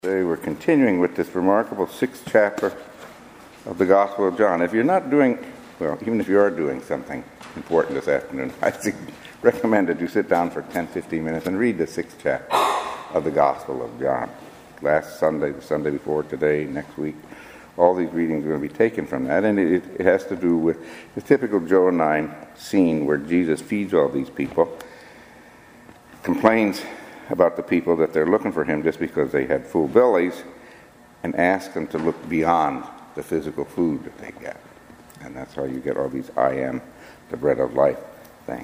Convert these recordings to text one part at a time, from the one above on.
Today we're continuing with this remarkable 6th chapter of the Gospel of John. If you're not doing, well, even if you are doing something important this afternoon, I recommend that you sit down for 10-15 minutes and read the 6th chapter of the Gospel of John. Last Sunday, the Sunday before today, next week, all these readings are going to be taken from that, and it has to do with the typical John 9 scene where Jesus feeds all these people, complains about the people that they're looking for him just because they had full bellies, and ask them to look beyond the physical food that they get. And that's how you get all these I am the bread of life things.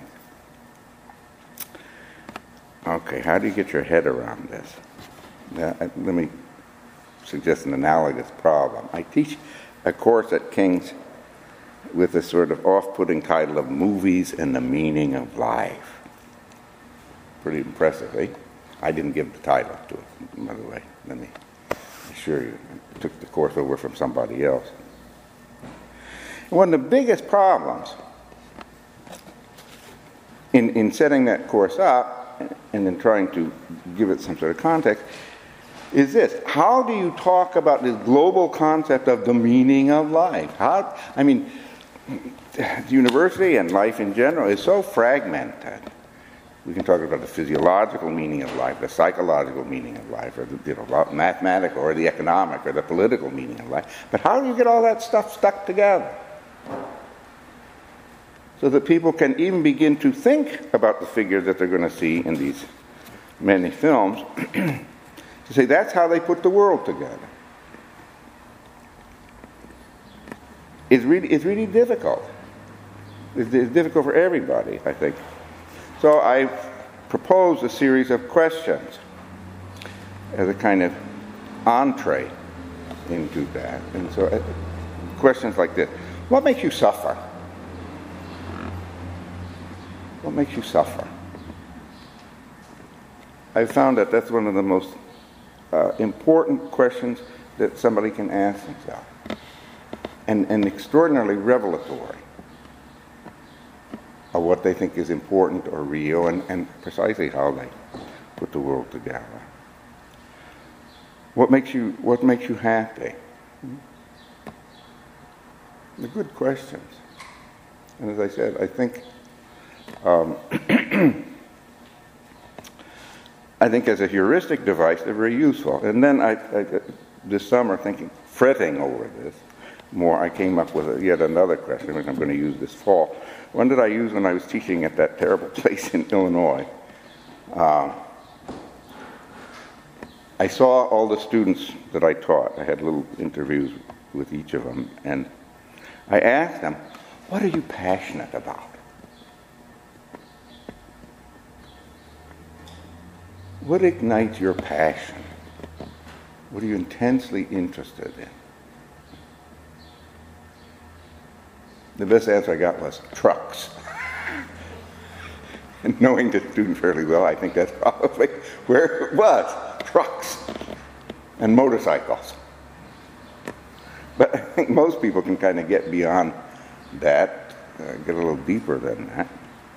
Okay, how do you get your head around this? Let me suggest an analogous problem. I teach a course at King's with a sort of off-putting title of Movies and the Meaning of Life. Pretty impressive, eh? I didn't give the title to it, by the way. Let me assure you. I took the course over from somebody else. One of the biggest problems in setting that course up and then trying to give it some sort of context is this. How do you talk about this global concept of the meaning of life? The university and life in general is so fragmented. We can talk about the physiological meaning of life, the psychological meaning of life, or the mathematical, or the economic, or the political meaning of life. But how do you get all that stuff stuck together so that people can even begin to think about the figures that they're going to see in these many films to say that's how they put the world together? It's really difficult. It's difficult for everybody, I think. So I proposed a series of questions as a kind of entree into that. And so questions like this. What makes you suffer? What makes you suffer? I found that that's one of the most important questions that somebody can ask themselves. And extraordinarily revelatory of what they think is important or real, and precisely how they put the world together. What makes you happy? They're good questions. And as I said, I think as a heuristic device, they're very useful. And then I this summer, fretting over this more, I came up with yet another question, which I'm going to use this fall. One that I used when I was teaching at that terrible place in Illinois. I saw all the students that I taught. I had little interviews with each of them, and I asked them, what are you passionate about? What ignites your passion? What are you intensely interested in? The best answer I got was trucks. And knowing the student fairly well, I think that's probably where it was. Trucks and motorcycles. But I think most people can kind of get beyond that, get a little deeper than that.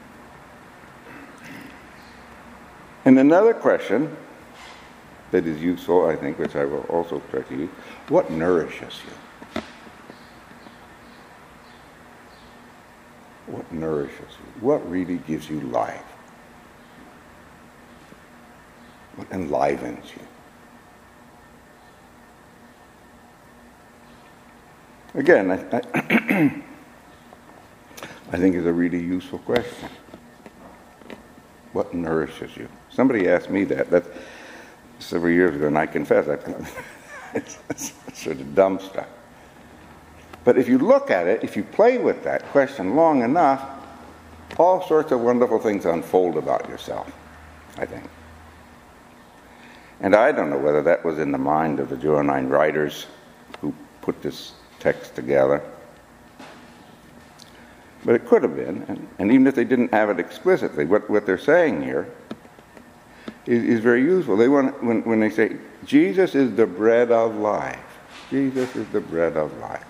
And another question that is useful, I think, which I will also try to use, what nourishes you? What nourishes you? What really gives you life? What enlivens you? Again, I think is a really useful question. What nourishes you? Somebody asked me that several years ago, and I confess it's sort of dumb stuff. But if you look at it, if you play with that question long enough, all sorts of wonderful things unfold about yourself, I think. And I don't know whether that was in the mind of the Johannine writers who put this text together. But it could have been, and even if they didn't have it explicitly, what they're saying here is very useful. They want, when they say, Jesus is the bread of life. Jesus is the bread of life.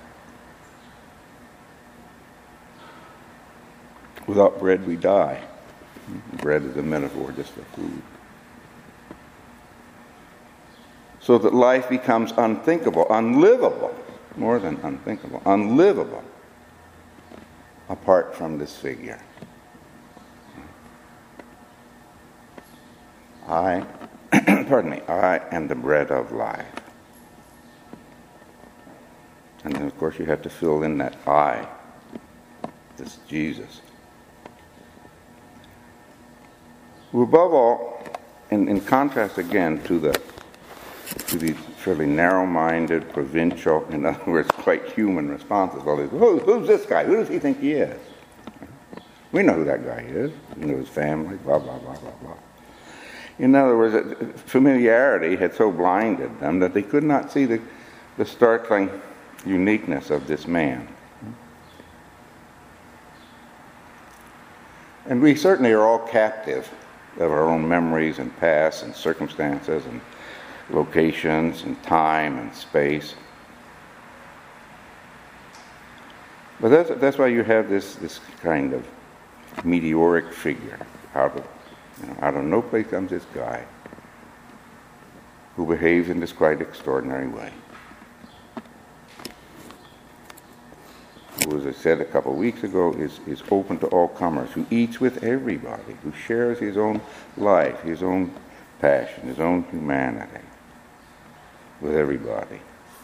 Without bread, we die. Bread is a metaphor just for food. so that life becomes unthinkable, unlivable, more than unthinkable, unlivable, apart from this figure. I am the bread of life. And then, of course, you have to fill in that I, this Jesus. Who, above all, in contrast again to the fairly narrow-minded, provincial, in other words, quite human responses, all these, who's this guy? Who does he think he is? We know who that guy is. We know his family, blah, blah, blah, blah, blah. In other words, familiarity had so blinded them that they could not see the startling uniqueness of this man. And we certainly are all captive of our own memories and past and circumstances and locations and time and space. But that's why you have this kind of meteoric figure. Out of no place comes this guy who behaves in this quite extraordinary way. Who, as I said a couple of weeks ago, is open to all comers, who eats with everybody, who shares his own life, his own passion, his own humanity with everybody,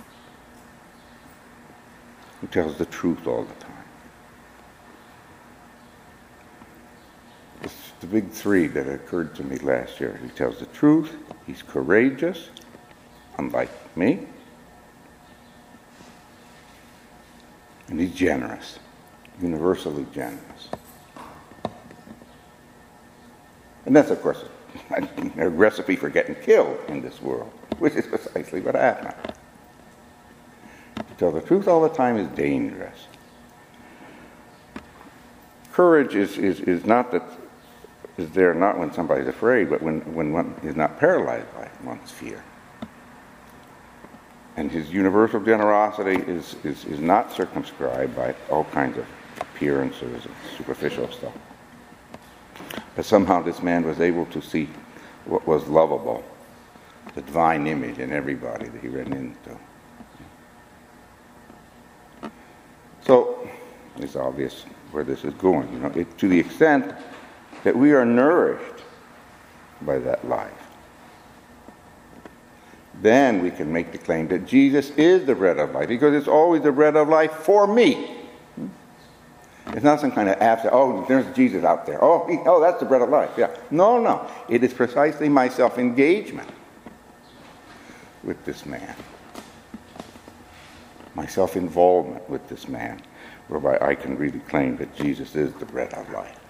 who tells the truth all the time. It's the big three that occurred to me last year. He tells the truth, he's courageous, unlike me, and he's generous, universally generous. And that's, of course, a recipe for getting killed in this world, which is precisely what happened. To tell the truth all the time is dangerous. Courage is not that is there not when somebody's afraid, but when one is not paralyzed by one's fear. And his universal generosity is not circumscribed by all kinds of appearances and superficial stuff. But somehow this man was able to see what was lovable, the divine image in everybody that he ran into. So it's obvious where this is going. To the extent that we are nourished by that life, then we can make the claim that Jesus is the bread of life, because it's always the bread of life for me. It's not some kind of abstract, there's Jesus out there. That's the bread of life. Yeah. No. It is precisely my self-engagement with this man, my self-involvement with this man, whereby I can really claim that Jesus is the bread of life.